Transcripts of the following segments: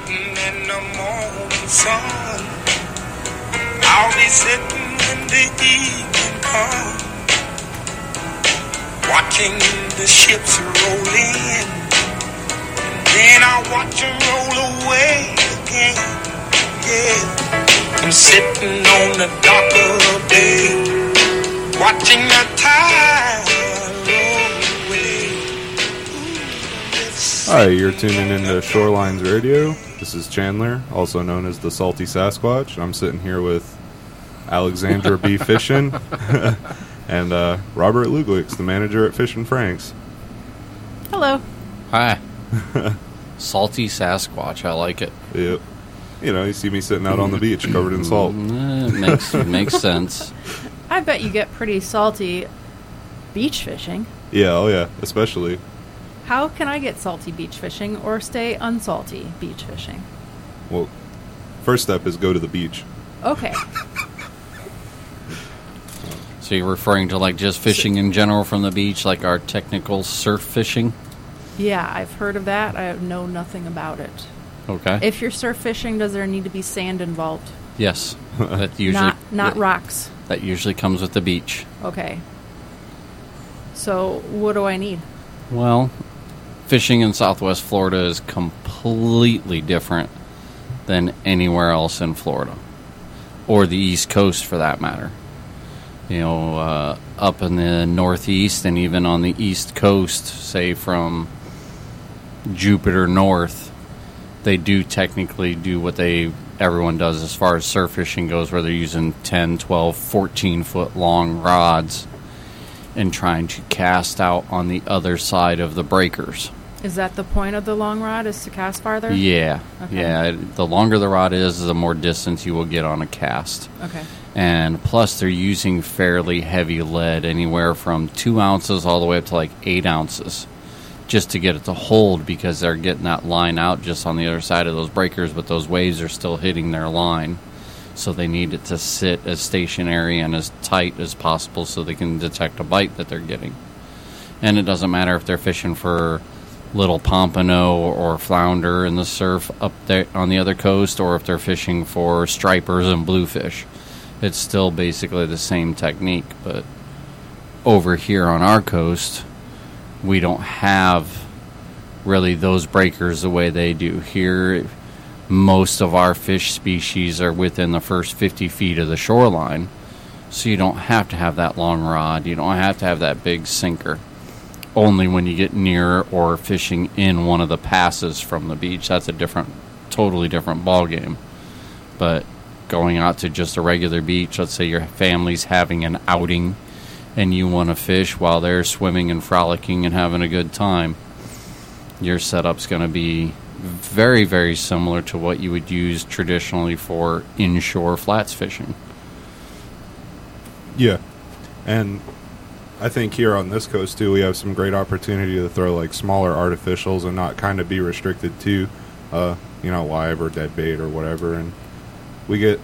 sitting in the morning sun. I'll be sitting when the evening comes, watching the ships roll in, and then I'll watch them roll away again. Yeah, I'm sitting on the dock of the bay, watching the tide roll away. Hi, you're tuning into Shorelines Radio. This is Chandler, also known as the Salty Sasquatch. I'm sitting here with Alexandra B. Fishin and Robert Luglix, the manager at Fishin' Frank's. Hello. Hi. Salty Sasquatch, I like it. Yep. You know, you see me sitting out on the beach covered in salt. Makes sense. I bet you get pretty salty beach fishing. Yeah, oh yeah, especially. How can I get salty beach fishing or stay unsalty beach fishing? Well, first step is go to the beach. Okay. So you're referring to like just fishing in general from the beach, like our technical surf fishing? Yeah, I've heard of that. I know nothing about it. Okay. If you're surf fishing, does there need to be sand involved? Yes. That usually Not rocks. That usually comes with the beach. Okay. So what do I need? Well, fishing in Southwest Florida is completely different than anywhere else in Florida, or the East Coast for that matter. You know, up in the Northeast and even on the East Coast, say from Jupiter north, they do technically do what everyone does as far as surf fishing goes, where they're using 10, 12, 14-foot long rods and trying to cast out on the other side of the breakers. Is that the point of the long rod, is to cast farther? Yeah. Okay. Yeah. The longer the rod is, the more distance you will get on a cast. Okay. And plus, they're using fairly heavy lead, anywhere from 2 ounces all the way up to like 8 ounces, just to get it to hold, because they're getting that line out just on the other side of those breakers, but those waves are still hitting their line. So they need it to sit as stationary and as tight as possible so they can detect a bite that they're getting. And it doesn't matter if they're fishing for little pompano or flounder in the surf up there on the other coast, or if they're fishing for stripers and bluefish. It's still basically the same technique, but over here on our coast, we don't have really those breakers the way they do. Here, most of our fish species are within the first 50 feet of the shoreline, so you don't have to have that long rod. You don't have to have that big sinker. Only when you get near or fishing in one of the passes from the beach. That's a totally different ball game. But going out to just a regular beach, let's say your family's having an outing and you want to fish while they're swimming and frolicking and having a good time, your setup's going to be very, very similar to what you would use traditionally for inshore flats fishing. Yeah. And I think here on this coast, too, we have some great opportunity to throw, like, smaller artificials and not kind of be restricted to, live or dead bait or whatever. And we get,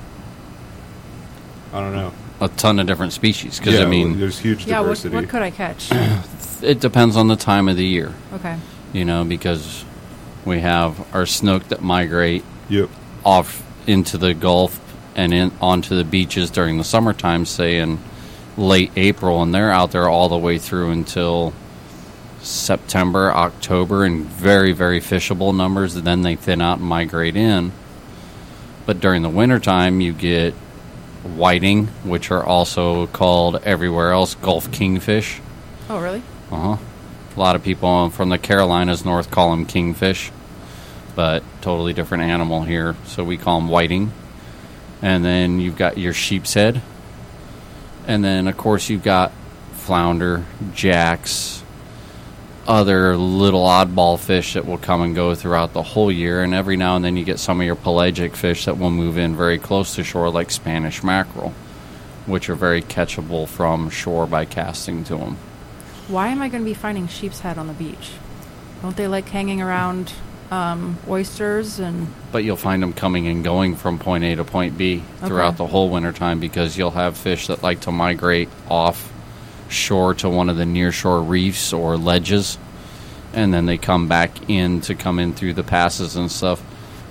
I don't know, a ton of different species, because, there's huge diversity. What could I catch? It depends on the time of the year. Okay. Because we have our snook that migrate Yep. off into the Gulf and onto the beaches during the summertime, say in late April, and they're out there all the way through until September, October, in very, very fishable numbers, and then they thin out and migrate in. But during the wintertime, you get whiting, which are also called everywhere else Gulf kingfish. Oh, really? Uh-huh. A lot of people from the Carolinas north call them kingfish, but totally different animal here, so we call them whiting. And then you've got your sheep's head. And then, of course, you've got flounder, jacks, other little oddball fish that will come and go throughout the whole year. And every now and then you get some of your pelagic fish that will move in very close to shore, like Spanish mackerel, which are very catchable from shore by casting to them. Why am I going to be finding sheep's head on the beach? Don't they like hanging around oysters? But you'll find them coming and going from point A to point B throughout the whole wintertime, because you'll have fish that like to migrate off shore to one of the near shore reefs or ledges, and then they come back in to come in through the passes and stuff.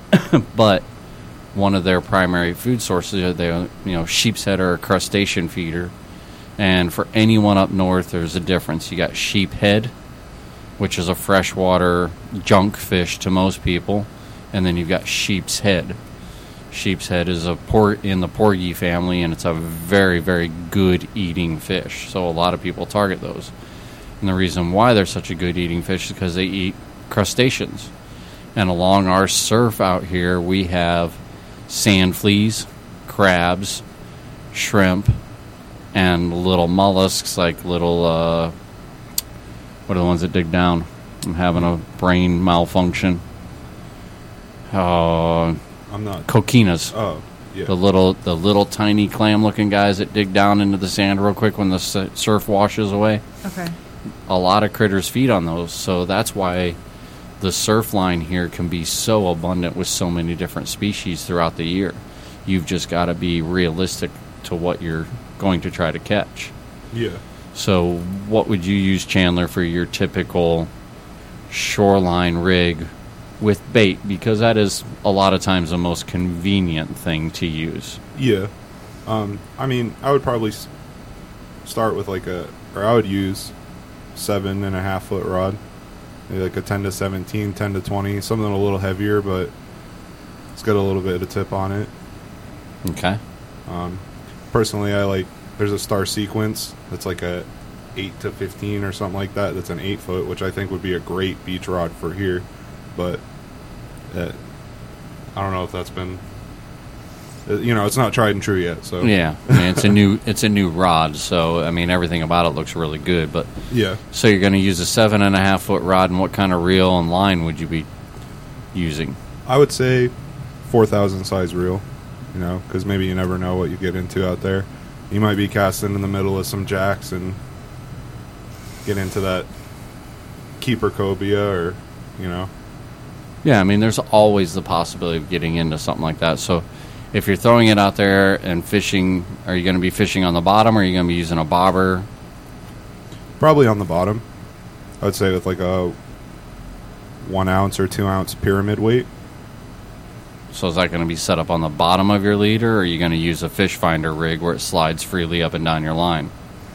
But one of their primary food sources are sheep's head are a crustacean feeder. And for anyone up north, there's a difference. You got sheep head, which is a freshwater junk fish to most people, and then you've got sheep's head. Sheep's head is in the porgy family, and it's a very, very good eating fish. So a lot of people target those. And the reason why they're such a good eating fish is because they eat crustaceans. And along our surf out here, we have sand fleas, crabs, shrimp, and little mollusks like little, what are the ones that dig down? I'm having a brain malfunction. I'm not. Coquinas. Oh, yeah. The little tiny clam-looking guys that dig down into the sand real quick when the surf washes away. Okay. A lot of critters feed on those, so that's why the surf line here can be so abundant with so many different species throughout the year. You've just got to be realistic to what you're going to try to catch. Yeah. So what would you use, Chandler, for your typical shoreline rig with bait? Because that is a lot of times the most convenient thing to use. Yeah. I mean, I would probably start with I would use 7.5 foot rod. Maybe like a 10 to 17, 10 to 20, something a little heavier, but it's got a little bit of tip on it. Okay. Personally, there's a Star Sequence that's like a 8 to 15 or something like that. That's an 8 foot, which I think would be a great beach rod for here. But I don't know if that's been, it's not tried and true yet. So Yeah, I mean, it's a new rod, so I mean everything about it looks really good. But yeah. So you're going to use a 7.5 foot rod, and what kind of reel and line would you be using? I would say 4,000 size reel, because maybe you never know what you get into out there. You might be casting in the middle of some jacks and get into that keeper cobia or. Yeah, I mean, there's always the possibility of getting into something like that. So if you're throwing it out there and fishing, are you going to be fishing on the bottom, or are you going to be using a bobber? Probably on the bottom. I would say with like a 1 ounce or 2 ounce pyramid weight. So is that going to be set up on the bottom of your leader, or are you going to use a fish finder rig where it slides freely up and down your line?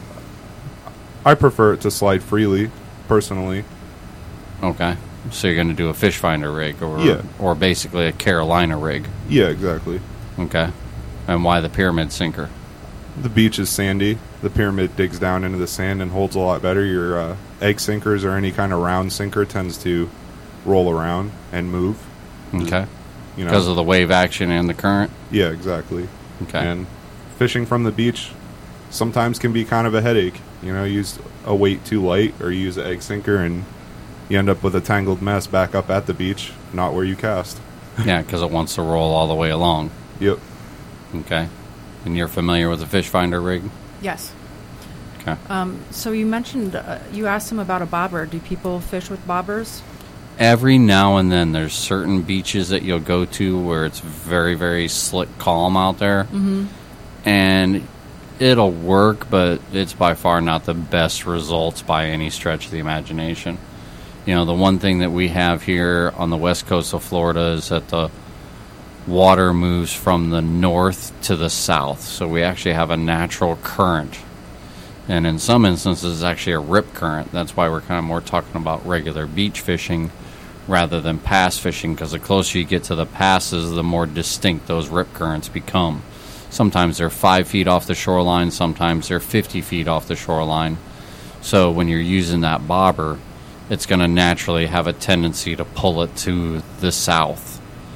I prefer it to slide freely, personally. Okay. So you're going to do a fish finder rig, or basically a Carolina rig. Yeah, exactly. Okay. And why the pyramid sinker? The beach is sandy. The pyramid digs down into the sand and holds a lot better. Your egg sinkers or any kind of round sinker tends to roll around and move. Okay. Because of the wave action and the current? Yeah, exactly. Okay. And fishing from the beach sometimes can be kind of a headache. Use a weight too light, or you use an egg sinker and you end up with a tangled mess back up at the beach, not where you cast. Yeah, because it wants to roll all the way along. Yep. Okay. And you're familiar with the fish finder rig? Yes. Okay. So you mentioned, you asked him about a bobber. Do people fish with bobbers? Every now and then there's certain beaches that you'll go to where it's very, very slick calm out there. Mm-hmm. And it'll work, but it's by far not the best results by any stretch of the imagination. The one thing that we have here on the west coast of Florida is that the water moves from the north to the south. So we actually have a natural current. And in some instances, it's actually a rip current. That's why we're kind of more talking about regular beach fishing rather than pass fishing, because the closer you get to the passes, the more distinct those rip currents become. Sometimes they're 5 feet off the shoreline. Sometimes they're 50 feet off the shoreline. So when you're using that bobber, it's going to naturally have a tendency to pull it to the south.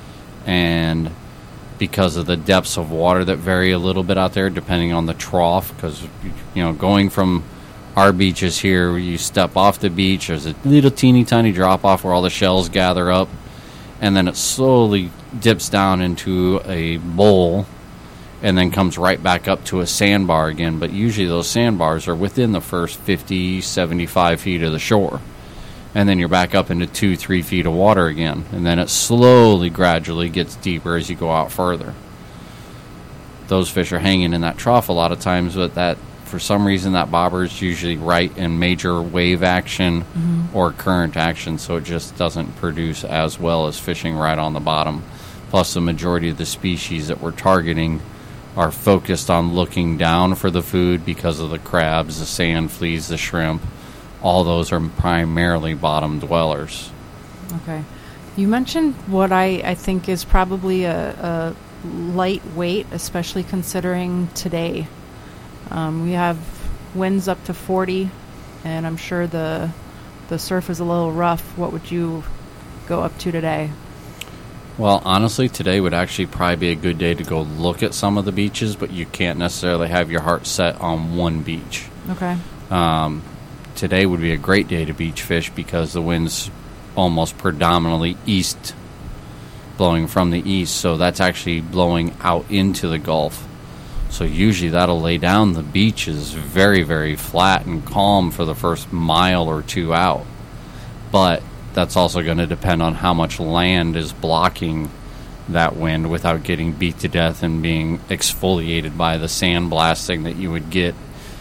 And because of the depths of water that vary a little bit out there, depending on the trough, because, going from our beaches here, you step off the beach, there's a little teeny tiny drop off where all the shells gather up, and then it slowly dips down into a bowl and then comes right back up to a sandbar again. But usually those sandbars are within the first 50, 75 feet of the shore. And then you're back up into 2-3 feet of water again. And then it slowly, gradually gets deeper as you go out further. Those fish are hanging in that trough a lot of times, but that, for some reason, that bobber is usually right in major wave action or current action, so it just doesn't produce as well as fishing right on the bottom. Plus, the majority of the species that we're targeting are focused on looking down for the food because of the crabs, the sand fleas, the shrimp. All those are primarily bottom dwellers. Okay. You mentioned what I think is probably a lightweight, especially considering today. We have winds up to 40, and I'm sure the surf is a little rough. What would you go up to today? Well, honestly, today would actually probably be a good day to go look at some of the beaches, but you can't necessarily have your heart set on one beach. Okay. Today would be a great day to beach fish because the wind's almost predominantly east, blowing from the east, so that's actually blowing out into the Gulf. So usually that'll lay down the beaches very, very flat and calm for the first mile or two out. But that's also going to depend on how much land is blocking that wind without getting beat to death and being exfoliated by the sand blasting that you would get.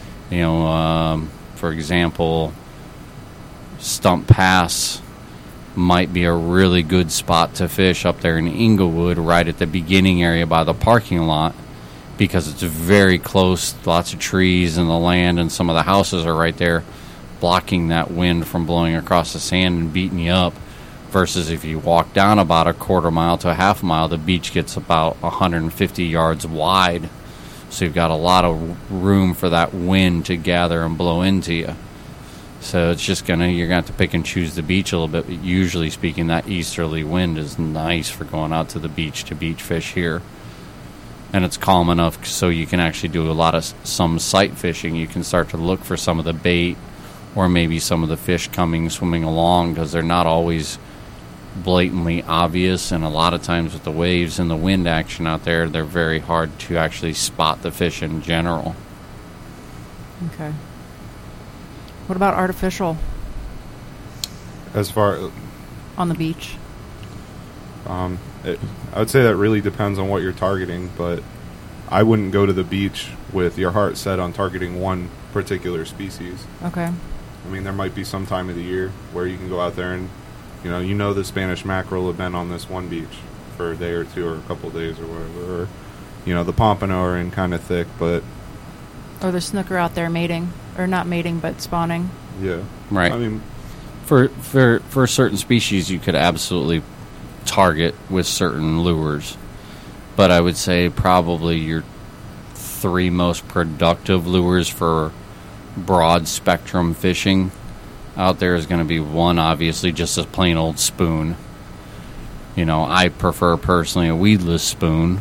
For example, Stump Pass might be a really good spot to fish up there in Inglewood, right at the beginning area by the parking lot, because it's very close, lots of trees and the land, and some of the houses are right there, blocking that wind from blowing across the sand and beating you up. Versus if you walk down about a quarter mile to a half mile, the beach gets about 150 yards wide. So you've got a lot of room for that wind to gather and blow into you. So it's just you're gonna have to pick and choose the beach a little bit. But usually speaking, that easterly wind is nice for going out to the beach to beach fish here. And it's calm enough so you can actually do some sight fishing. You can start to look for some of the bait or maybe some of the fish swimming along, because they're not always blatantly obvious, and a lot of times with the waves and the wind action out there, they're very hard to actually spot the fish in general. Okay. What about artificial As far on the beach? I would say that really depends on what you're targeting, but I wouldn't go to the beach with your heart set on targeting one particular species. Okay. I mean, there might be some time of the year where you can go out there and, you know the Spanish mackerel have been on this one beach for a day or two or a couple of days or whatever. Or, the pompano are in kind of thick, but... Or the snooker out there mating. Or not mating, but spawning. Yeah. Right. I mean... For certain species, you could absolutely target with certain lures. But I would say probably your three most productive lures for broad spectrum fishing out there is going to be one, obviously, just a plain old spoon. I prefer personally a weedless spoon,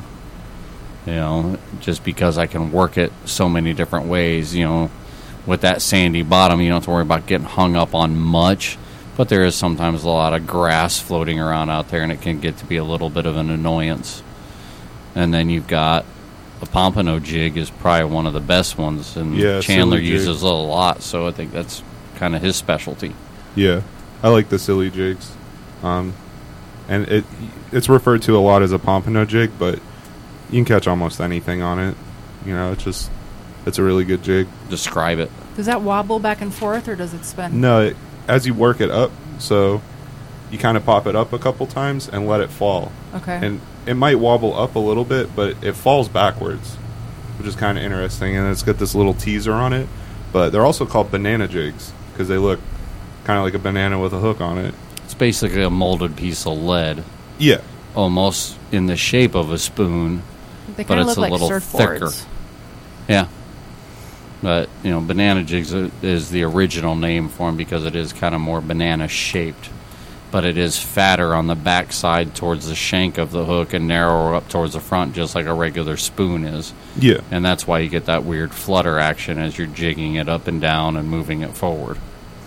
just because I can work it so many different ways. With that sandy bottom, you don't have to worry about getting hung up on much, but there is sometimes a lot of grass floating around out there, and it can get to be a little bit of an annoyance. And then you've got the pompano jig is probably one of the best ones, and Chandler uses it a lot, so I think that's kind of his specialty. Yeah, I like the silly jigs. And it's referred to a lot as a pompano jig, but you can catch almost anything on it. It's a really good jig. Describe it. Does that wobble back and forth, or does it spin? No, as you work it up, so you kind of pop it up a couple times and let it fall. Okay. And it might wobble up a little bit, but it falls backwards, which is kind of interesting. And it's got this little teaser on it. But they're also called banana jigs because they look kind of like a banana with a hook on it. It's basically a molded piece of lead. Yeah. Almost in the shape of a spoon, but it's a little thicker. Yeah. But, banana jigs is the original name for them because it is kind of more banana-shaped. But it is fatter on the backside towards the shank of the hook and narrower up towards the front, just like a regular spoon is. Yeah. And that's why you get that weird flutter action as you're jigging it up and down and moving it forward.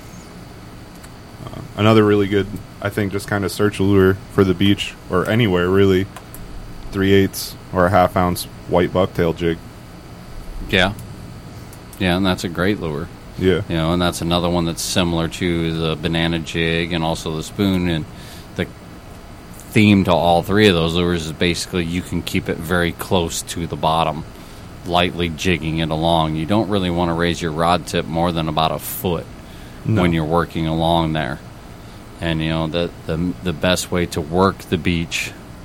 Another really good, I think, just kind of search lure for the beach or anywhere, really, 3/8 or a half-ounce white bucktail jig. Yeah. Yeah, and that's a great lure. Yeah. And that's another one that's similar to the banana jig and also the spoon. And the theme to all three of those lures is basically you can keep it very close to the bottom, lightly jigging it along. You don't really want to raise your rod tip more than about a foot when you're working along there. And, the best way to work the beach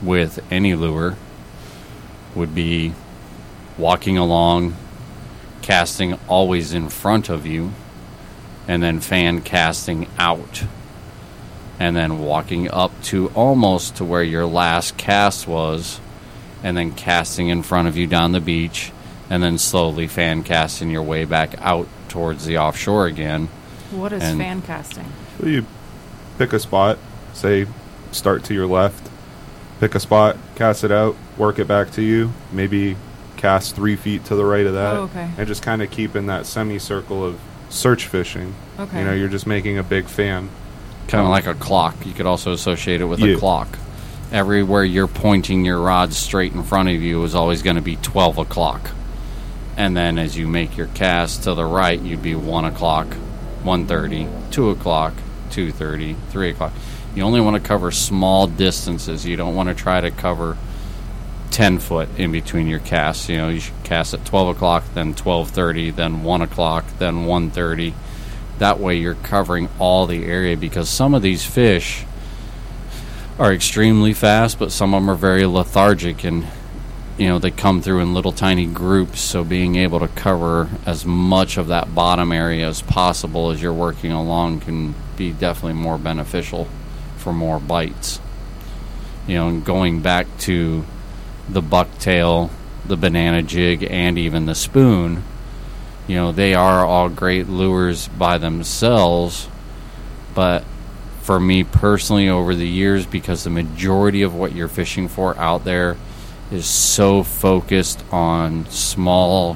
with any lure would be walking along, casting always in front of you, and then fan casting out, and then walking up to almost to where your last cast was, and then casting in front of you down the beach, and then slowly fan casting your way back out towards the offshore again. What is fan casting? So you pick a spot, say start to your left, pick a spot, cast it out, work it back to you, maybe cast 3 feet to the right of that, and just kind of keep in that semicircle of search fishing. Okay. You know, you're just making a big fan. Kind of like a clock. You could also associate it with a clock. Everywhere you're pointing your rod straight in front of you is always going to be 12 o'clock. And then as you make your cast to the right, you'd be 1 o'clock, 1:30, 2 o'clock, 2:30, 3 o'clock. You only want to cover small distances. You don't want to try to cover 10 foot in between your casts. You know, you should cast at 12 o'clock, then 12:30, then 1 o'clock, then 1:30. That way you're covering all the area, because some of these fish are extremely fast, but some of them are very lethargic, and you know, they come through in little tiny groups, so being able to cover as much of that bottom area as possible as you're working along can be definitely more beneficial for more bites. You know, and going back to the bucktail, the banana jig, and even the spoon, you know, they are all great lures by themselves, but for me personally over the years, because the majority of what you're fishing for out there is so focused on small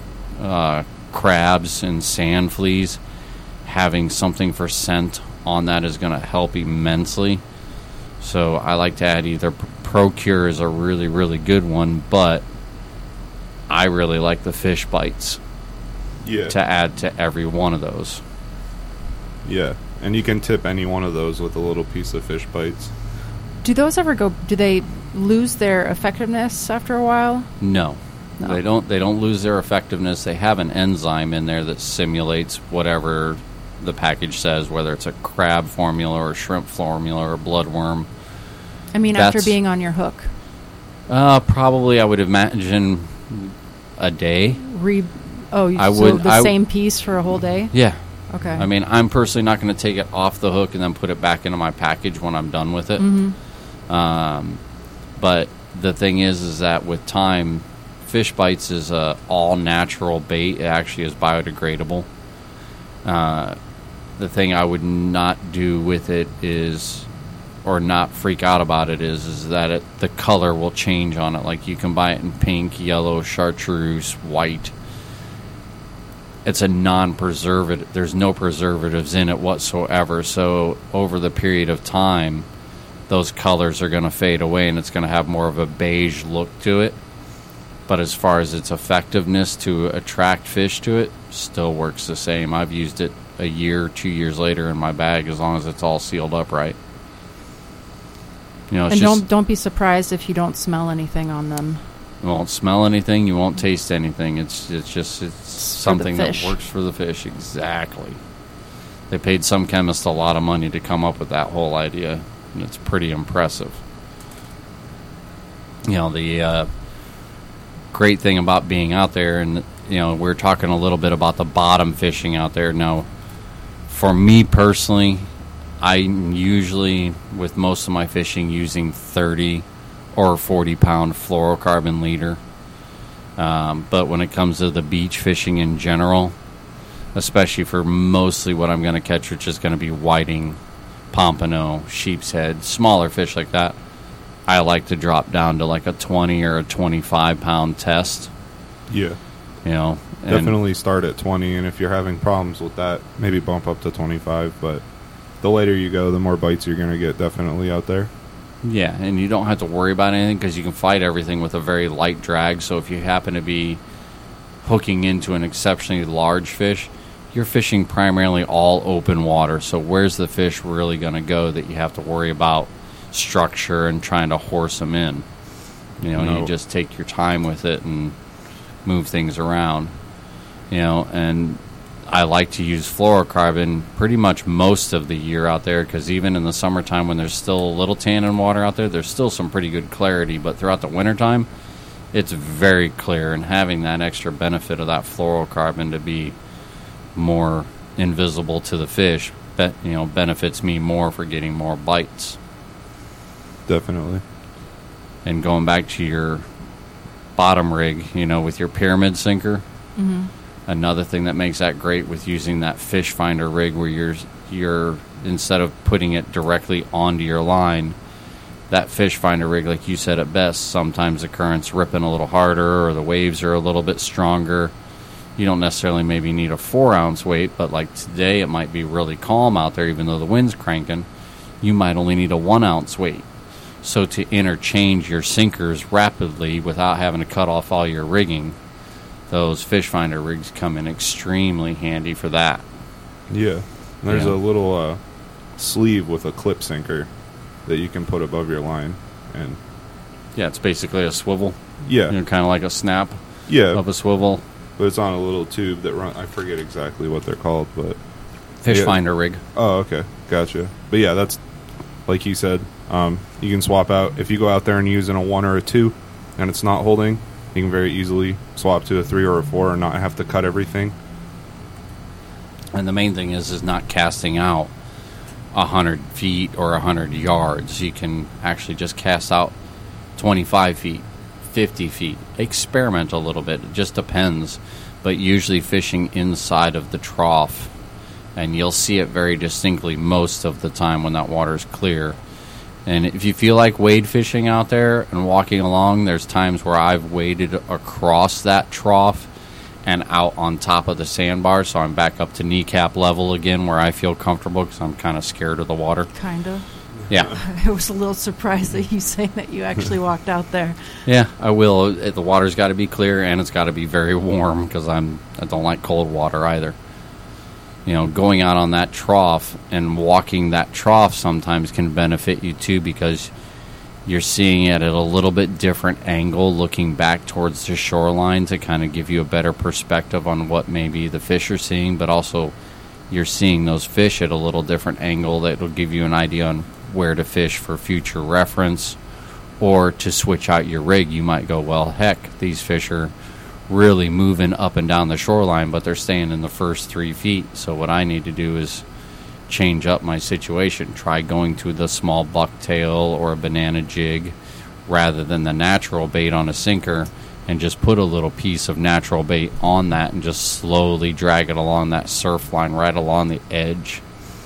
crabs and sand fleas, having something for scent on that is going to help immensely. So I like to add either Procure is a really, really good one, but I really like the fish bites to add to every one of those. Yeah, and you can tip any one of those with a little piece of fish bites. Do those ever go? Do they lose their effectiveness after a while? No. They don't lose their effectiveness. They have an enzyme in there that simulates whatever the package says, whether it's a crab formula or shrimp formula or bloodworm. I mean, after being on your hook. Probably, I would imagine a day. Same piece for a whole day? Yeah. Okay. I mean, I'm personally not going to take it off the hook and then put it back into my package when I'm done with it. Mm-hmm. But the thing is that with time, fish bites is a all natural bait. It actually is biodegradable. The thing I would not do with it is, or not freak out about it, is that the color will change on it. Like, you can buy it in pink, yellow, chartreuse, white. It's a non-preservative. There's no preservatives in it whatsoever. So over the period of time, those colors are going to fade away, and it's going to have more of a beige look to it. But as far as its effectiveness to attract fish to it, still works the same. I've used it a year, 2 years later in my bag, as long as it's all sealed up right. You know, and don't be surprised if you don't smell anything on them. You won't smell anything. You won't taste anything. It's something that works for the fish. Exactly. They paid some chemist a lot of money to come up with that whole idea, and it's pretty impressive. You know, the great thing about being out there, and you know, we're talking a little bit about the bottom fishing out there. Now, for me personally, I'm usually, with most of my fishing, using 30 or 40-pound fluorocarbon leader. But when it comes to the beach fishing in general, especially for mostly what I'm going to catch, which is going to be whiting, pompano, sheep's head, smaller fish like that, I like to drop down to like a 20 or a 25-pound test. Yeah. You know, definitely start at 20, and if you're having problems with that, maybe bump up to 25, but the later you go, the more bites you're going to get definitely out there. Yeah, and you don't have to worry about anything because you can fight everything with a very light drag. So if you happen to be hooking into an exceptionally large fish, you're fishing primarily all open water. So where's the fish really going to go that you have to worry about structure and trying to horse them in? You know, you just take your time with it and move things around. You know, and I like to use fluorocarbon pretty much most of the year out there, because even in the summertime when there's still a little tannin water out there, there's still some pretty good clarity. But throughout the wintertime, it's very clear, and having that extra benefit of that fluorocarbon to be more invisible to the fish, benefits me more for getting more bites. Definitely. And going back to your bottom rig, with your pyramid sinker, another thing that makes that great with using that fish finder rig, where you're instead of putting it directly onto your line, that fish finder rig, like you said it best, sometimes the current's ripping a little harder or the waves are a little bit stronger. You don't necessarily maybe need a 4-ounce weight, but like today it might be really calm out there even though the wind's cranking. You might only need a 1-ounce weight. So to interchange your sinkers rapidly without having to cut off all your rigging, those fish finder rigs come in extremely handy for that. Yeah. There's Yeah. a little sleeve with a clip sinker that you can put above your line. And Yeah, it's basically a swivel. yeah. Kind of like a snap Yeah. of a swivel. But it's on a little tube that I forget exactly what they're called, but Fish Yeah. finder rig. oh, okay. Gotcha. But yeah, that's like you said, you can swap out if you go out there and use in a 1 or a 2 and it's not holding, you can very easily swap to a 3 or a 4 and not have to cut everything. And the main thing is not casting out 100 feet or 100 yards. You can actually just cast out 25 feet, 50 feet. Experiment a little bit. It just depends. But usually fishing inside of the trough, and you'll see it very distinctly most of the time when that water's clear. And if you feel like wade fishing out there and walking along, there's times where I've waded across that trough and out on top of the sandbar, so I'm back up to kneecap level again where I feel comfortable because I'm kind of scared of the water. Kind of. Yeah. I was a little surprised that you saying that you actually walked out there. Yeah, I will. The water's got to be clear and it's got to be very warm because I don't like cold water either. Going out on that trough and walking that trough sometimes can benefit you too, because you're seeing it at a little bit different angle, looking back towards the shoreline to kind of give you a better perspective on what maybe the fish are seeing, but also you're seeing those fish at a little different angle that will give you an idea on where to fish for future reference, or to switch out your rig. You might go, well, heck, these fish are really moving up and down the shoreline, but they're staying in the first 3 feet. So what I need to do is change up my situation. Try going to the small bucktail or a banana jig rather than the natural bait on a sinker, and just put a little piece of natural bait on that and just slowly drag it along that surf line right along the edge.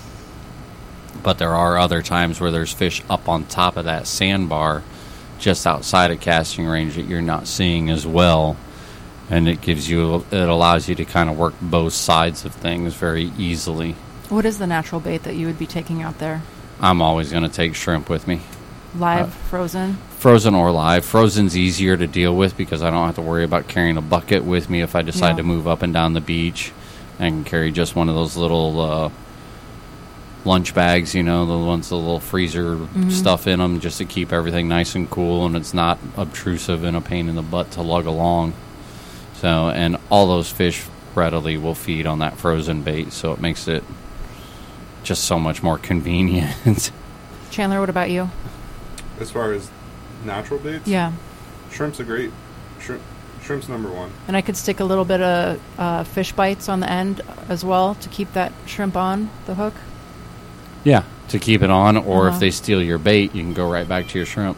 But there are other times where there's fish up on top of that sandbar just outside of casting range that you're not seeing as well, and it allows you to kind of work both sides of things very easily. What is the natural bait that you would be taking out there? I'm always going to take shrimp with me. Live, frozen? Frozen or live. Frozen's easier to deal with because I don't have to worry about carrying a bucket with me if I decide to move up and down the beach. I can carry just one of those little lunch bags, the ones with the little freezer stuff in them, just to keep everything nice and cool, and it's not obtrusive and a pain in the butt to lug along. So, and all those fish readily will feed on that frozen bait, so it makes it just so much more convenient. Chandler, what about you? As far as natural baits, Yeah. shrimp's a great shrimp's number 1. And I could stick a little bit of fish bites on the end as well to keep that shrimp on the hook. Yeah, to keep it on, or if Uh-huh. they steal your bait, you can go right back to your shrimp.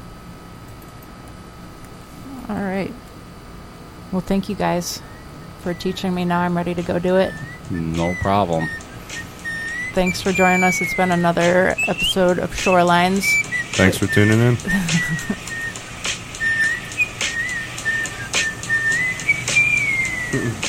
All right. Well, thank you guys for teaching me. Now I'm ready to go do it. No problem. Thanks for joining us. It's been another episode of Shorelines. Thanks for tuning in.